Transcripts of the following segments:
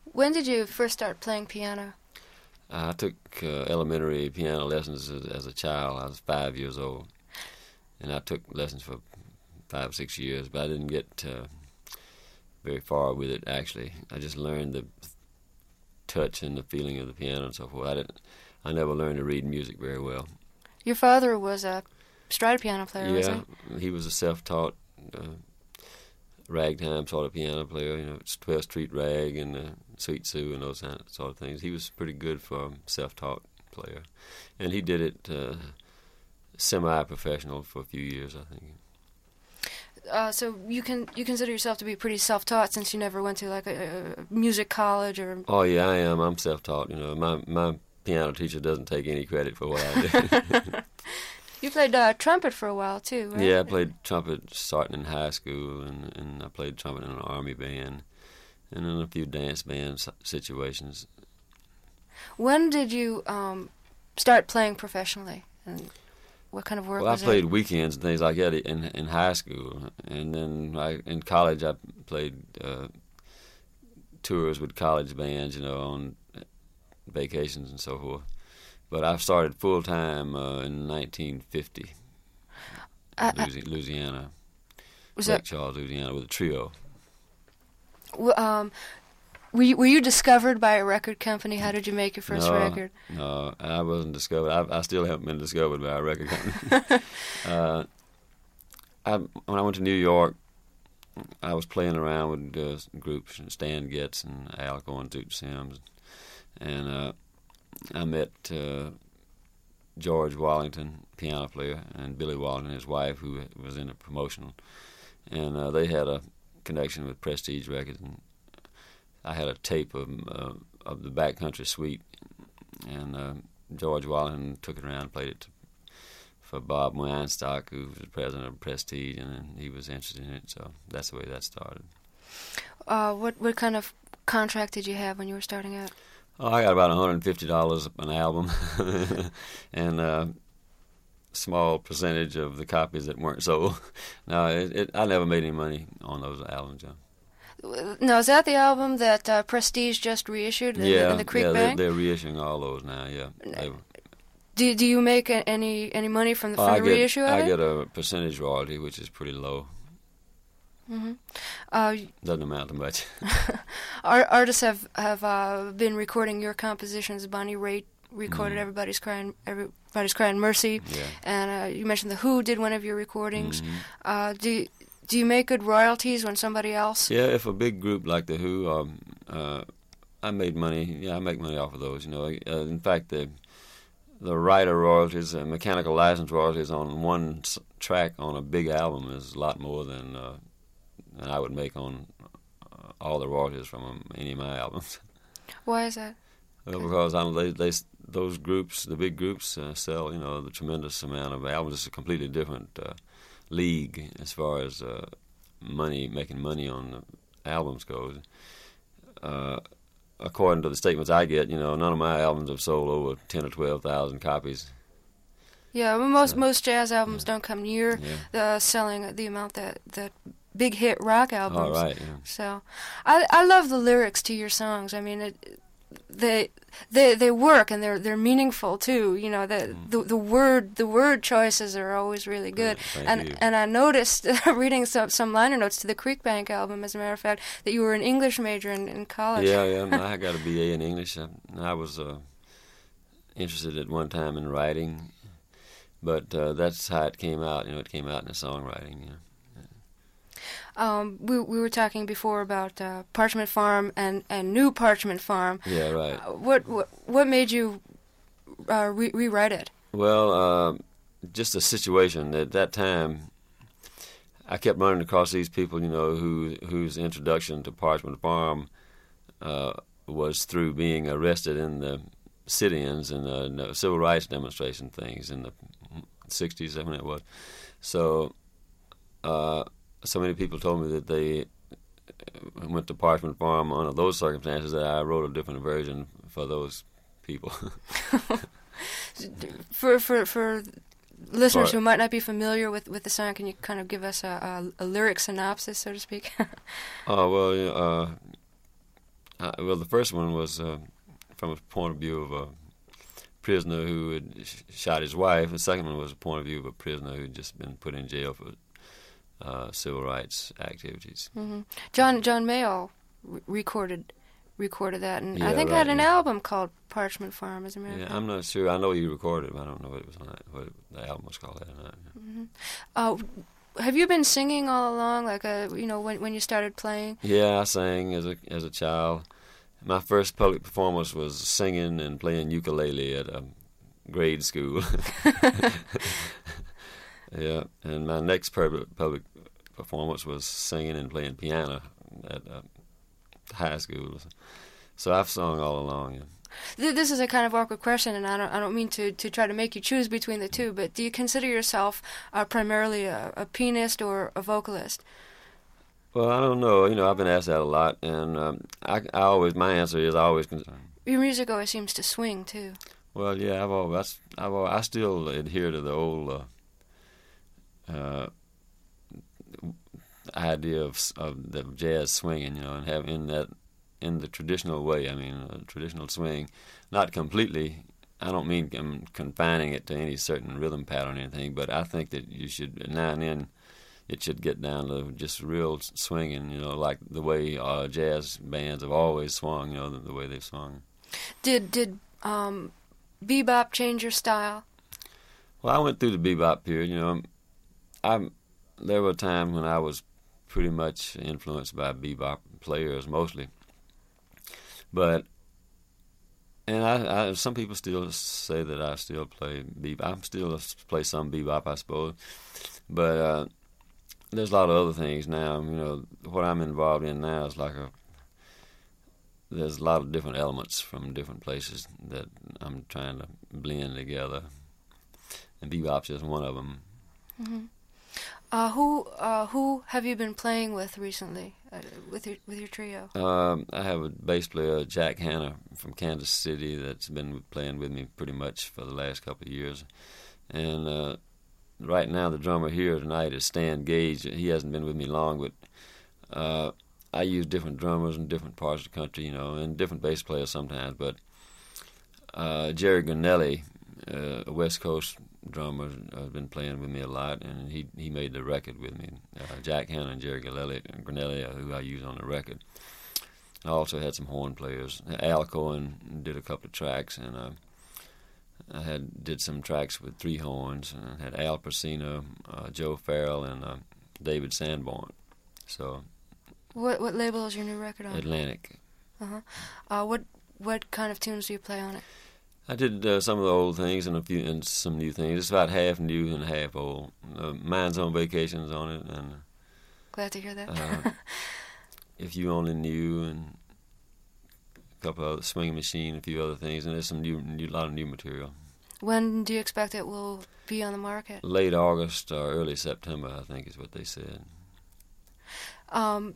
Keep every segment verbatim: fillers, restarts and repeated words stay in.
When did you first start playing piano? I took uh, elementary piano lessons as, as a child. I was five years old, and I took lessons for five, six years, but I didn't get uh, very far with it, actually. I just learned the touch and the feeling of the piano and so forth. I didn't. I never learned to read music very well. Your father was a stride piano player, yeah, wasn't he? he was a self-taught uh, ragtime sort of piano player, you know, twelfth Street Rag and uh, Sweet Sue and those sort of things. He was pretty good for a self-taught player. And he did it uh, semi-professional for a few years, I think. Uh, so you can you consider yourself to be pretty self-taught since you never went to like a, a music college or... Oh, yeah, I am. I'm self-taught. You know, my my piano teacher doesn't take any credit for what I do. You played uh, trumpet for a while, too, right? Yeah, I played trumpet starting in high school, and, and I played trumpet in an army band and in a few dance band situations. When did you um, start playing professionally? And what kind of work well, was I played it? weekends and things like that in in high school, and then I, in college I played uh, tours with college bands, you know, on vacations and so forth. But I started full time uh, in nineteen fifty, Uh, Louisiana, was Lake that, Charles, Louisiana, with a trio. w- um, were you, were you discovered by a record company? How did you make your first no, record? No, I wasn't discovered. I, I still haven't been discovered by a record company. uh, I, when I went to New York, I was playing around with uh, groups, Stan Getz and Al Cohen, Duke Sims, and uh, I met uh, George Wallington, piano player, and Billy Wallington, his wife, who was in a promotional, and uh, they had a connection with Prestige Records, and I had a tape of uh, of the Backcountry Suite, and uh, George Wallington took it around and played it to, for Bob Weinstock, who was the president of Prestige, and he was interested in it, so that's the way that started. Uh, what what kind of contract did you have when you were starting out? Oh, I got about one hundred fifty dollars an album, and a small percentage of the copies that weren't sold. No, it, it, I never made any money on those albums. Yeah. Now, is that the album that uh, Prestige just reissued in, yeah, in the Creek yeah, Bank? they're, they're reissuing all those now. Yeah. They, do Do you make a, any any money from the, from oh, the I get, reissue of I it? get a percentage royalty, which is pretty low. Mm-hmm. Uh, Doesn't amount to much. Our artists have have uh, been recording your compositions. Bonnie Raitt recorded Mm. "Everybody's Crying, Everybody's Crying Mercy," Yeah. and uh, you mentioned the Who did one of your recordings. Mhm. Uh, do do you make good royalties when somebody else? Yeah, if a big group like the Who, um, uh, I made money. Yeah, I make money off of those. You know, uh, in fact, the the writer royalties and mechanical license royalties on one s- track on a big album is a lot more than uh, than I would make on uh, all the royalties from um, any of my albums. Why is that? Well, because I, they, they, those groups, the big groups, uh, sell, you know, the tremendous amount of albums. It's a completely different uh, league as far as uh, money, making money on the albums goes. Uh, according to the statements I get, you know, none of my albums have sold over ten or twelve thousand copies. Yeah, well, most So, most jazz albums yeah. don't come near Yeah. the selling the amount that that big hit rock albums. All right. Yeah. So, I I love the lyrics to your songs. I mean, it, they they they work and they're they're meaningful too. You know, the Mm. the, the word the word choices are always really good. Yeah, thank and you. and I noticed reading some some liner notes to the Creek Bank album, as a matter of fact, that you were an English major in, in college. Yeah, yeah. I got a B A in English. I, I was uh, interested at one time in writing, but uh, that's how it came out. You know, it came out in the songwriting. You know. Um, we we were talking before about uh, Parchment Farm and, and New Parchment Farm. Yeah, right. Uh, what what what made you uh, re- rewrite it? Well, uh, just a situation at that time. I kept running across these people, you know, who whose introduction to Parchment Farm uh, was through being arrested in the sit-ins and the, the civil rights demonstration things in the sixties, when it was. So, uh, so many people told me that they went to Parchment Farm under those circumstances that I wrote a different version for those people. For for for listeners For- who might not be familiar with, with the song, can you kind of give us a, a, a lyric synopsis, so to speak? Oh, well, uh, I, well, the first one was uh, from a point of view of a prisoner who had sh- shot his wife. The second one was a point of view of a prisoner who had just been put in jail for uh, civil rights activities. Mm-hmm. John John Mayall re- recorded recorded that, and Yeah, I think right, had an yeah. album called Parchment Farm, as a matter of Yeah, fact. I'm not sure. I know he recorded it, but I don't know what it was on that, what it, the album was called that or not. Mm-hmm. Uh, have you been singing all along, like a, you know, when when you started playing? Yeah, I sang as a as a child. My first public performance was singing and playing ukulele at a grade school. Yeah, and my next public public performance was singing and playing piano at uh, high school. So I've sung all along. Yeah. Th- This is a kind of awkward question, and I don't, I don't mean to, to try to make you choose between the two, but do you consider yourself uh, primarily a, a pianist or a vocalist? Well, I don't know. You know, I've been asked that a lot, and um, I, I always my answer is I always. Con- Your music always seems to swing, too. well, yeah, I've always I've always, I still adhere to the old uh, uh, idea of of the jazz swinging, you know, and have in that in the traditional way. I mean, uh, traditional swing, not completely. I don't mean I'm confining it to any certain rhythm pattern or anything, but I think that you should now and then. It should get down to just real swinging, you know, like the way uh, jazz bands have always swung, you know, the, the way they've swung. Did did um, bebop change your style? Well, I went through the bebop period, you know. I there were times when I was pretty much influenced by bebop players mostly, but and I, I some people still say that I still play bebop. I still play some bebop, I suppose, but. Uh, There's a lot of other things now. You know, what I'm involved in now is like a. There's a lot of different elements from different places that I'm trying to blend together, and bebop's just one of them. Mm-hmm. Uh, who uh, who have you been playing with recently uh, with your with your trio? Um, I have a bass player, Jack Hanna, from Kansas City, that's been playing with me pretty much for the last couple of years, and. Uh, Right now, the drummer here tonight is Stan Gage. He hasn't been with me long, but uh, I use different drummers in different parts of the country, you know, and different bass players sometimes. But uh, Jerry Granelli, uh, a West Coast drummer, has been playing with me a lot, and he he made the record with me. Uh, Jack Hanna and Jerry Granelli, Granelli, who I use on the record. I also had some horn players. Al Cohen did a couple of tracks, and. Uh, I had did some tracks with three horns, and I had Al Persino, uh, Joe Farrell, and uh, David Sanborn. So, What what label is your new record on? Atlantic. Uh-huh. Uh What what kind of tunes do you play on it? I did uh, some of the old things and a few and some new things. It's about half new and half old. Uh, Mind's on Vacation's on it, and Glad to hear that. uh, If You Only Knew, and a couple of other Swinging Machine, a few other things, and there's some new, new lot of new material. When do you expect it will be on the market? Late August or early September, I think is what they said. Um,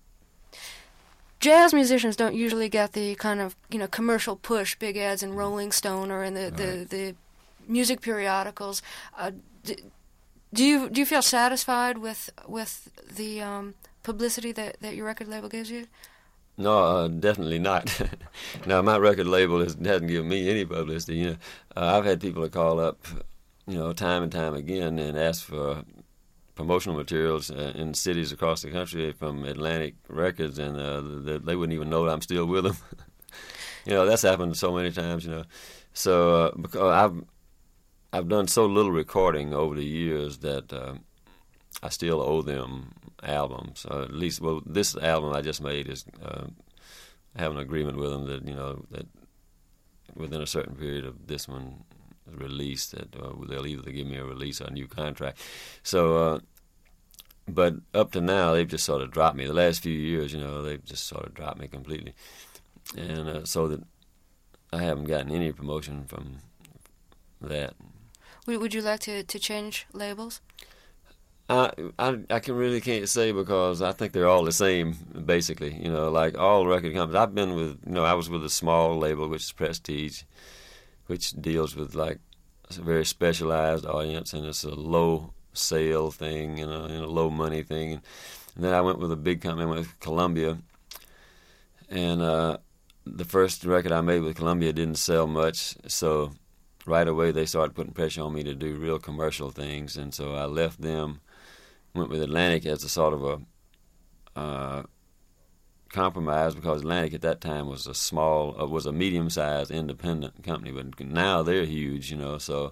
jazz musicians don't usually get the kind of, you know, commercial push, big ads in Rolling Stone or in the, the, Right. the music periodicals. Uh, do, do you do you feel satisfied with with the um, publicity that, that your record label gives you? No, uh, definitely not. Now, my record label is, hasn't given me any publicity. You know, uh, I've had people that call up, you know, time and time again and ask for promotional materials uh, in cities across the country from Atlantic Records, and uh, they, they wouldn't even know that I'm still with them. You know, that's happened so many times. You know, so uh, because I've I've done so little recording over the years that uh, I still owe them albums. Uh, at least, well, this album I just made is uh, I have an agreement with them that, you know, that within a certain period of this one release that uh, they'll either give me a release or a new contract. So, uh, but up to now they've just sort of dropped me. The last few years, you know, they've just sort of dropped me completely, and uh, so that I haven't gotten any promotion from that. Would, would you like to, to change labels? I, I I can really can't say because I think they're all the same basically. You know, like all record companies. I've been with, you know, I was with a small label which is Prestige, which deals with like a very specialized audience, and it's a low sale thing, you know, and a low money thing. And, and then I went with a big company, I went with Columbia, and uh, the first record I made with Columbia didn't sell much, so right away they started putting pressure on me to do real commercial things, and so I left them, went with Atlantic as a sort of a uh, compromise, because Atlantic at that time was a small, uh, was a medium-sized independent company, but now they're huge, you know. So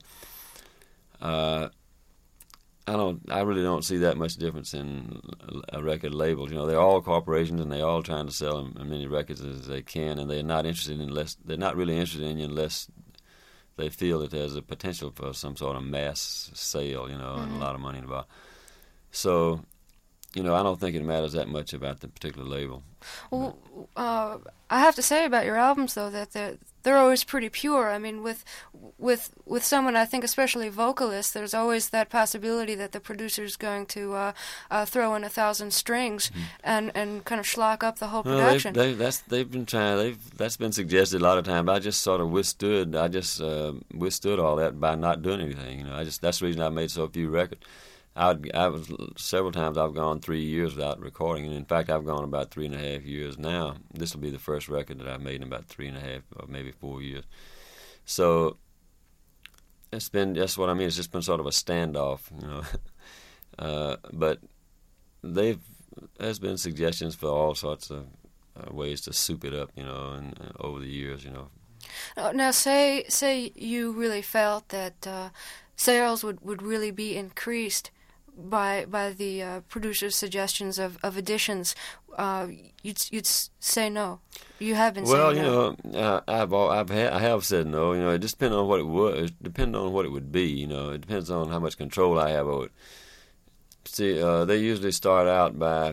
uh, I don't, I really don't see that much difference in a record label. You know, they're all corporations, and they're all trying to sell as many records as they can, and they're not interested in unless they're not really interested in you unless they feel that there's a potential for some sort of mass sale, you know, mm-hmm. and a lot of money involved. So, you know, I don't think it matters that much about the particular label. Well, uh, I have to say about your albums, though, that they're they're always pretty pure. I mean, with with with someone, I think, especially vocalists, there's always that possibility that the producer's going to uh, uh, throw in a thousand strings mm-hmm. and, and kind of schlock up the whole production. Well, they've, they, that's they've been trying. They've that's been suggested a lot of times. I just sort of withstood. I just uh, withstood all that by not doing anything. You know, I just that's the reason I made so few records. I I was several times I've gone three years without recording, and in fact I've gone about three and a half years now. This will be the first record that I've made in about three and a half or maybe four years. So it's been that's what I mean. It's just been sort of a standoff, you know. uh, but they've there's been suggestions for all sorts of uh, ways to soup it up, you know, and, and over the years, you know. Now, say say you really felt that uh, sales would, would really be increased by by the uh, producer's suggestions of, of additions, uh, you'd you'd say no. You have been well, saying no. no. Well, you know, I've all, I've had, I have said no. You know, it just depends on what it would. It depends on what it would be. You know, it depends on how much control I have over it. See, uh, they usually start out by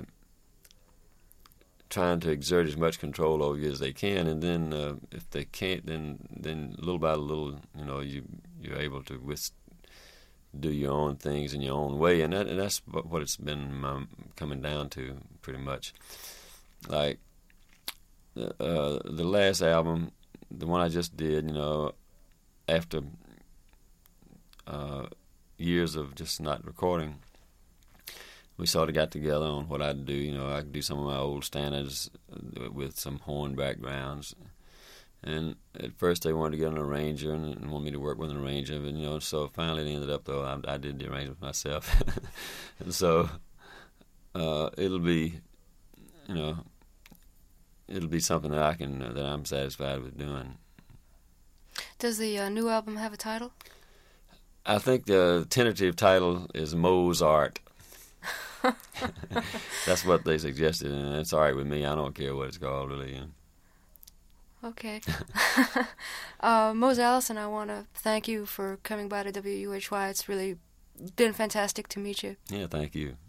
trying to exert as much control over you as they can, and then uh, if they can't, then then little by little, you know, you you're able to with. do your own things in your own way, and, that, and that's what it's been um, coming down to pretty much. Like uh, the last album, the one I just did, you know, after uh, years of just not recording, we sort of got together on what I'd do. You know, I could do some of my old standards with some horn backgrounds. And at first they wanted to get an arranger and, and want me to work with an arranger, but, you know, so finally it ended up, though, I, I did the arrangement myself. And so uh, it'll be, you know, it'll be something that I can, uh, that I'm satisfied with doing. Does the uh, new album have a title? I think the tentative title is Mozart. That's what they suggested, and it's all right with me. I don't care what it's called, really. You know. Okay. uh, Mose Allison, I want to thank you for coming by to W U H Y. It's really been fantastic to meet you. Yeah, thank you.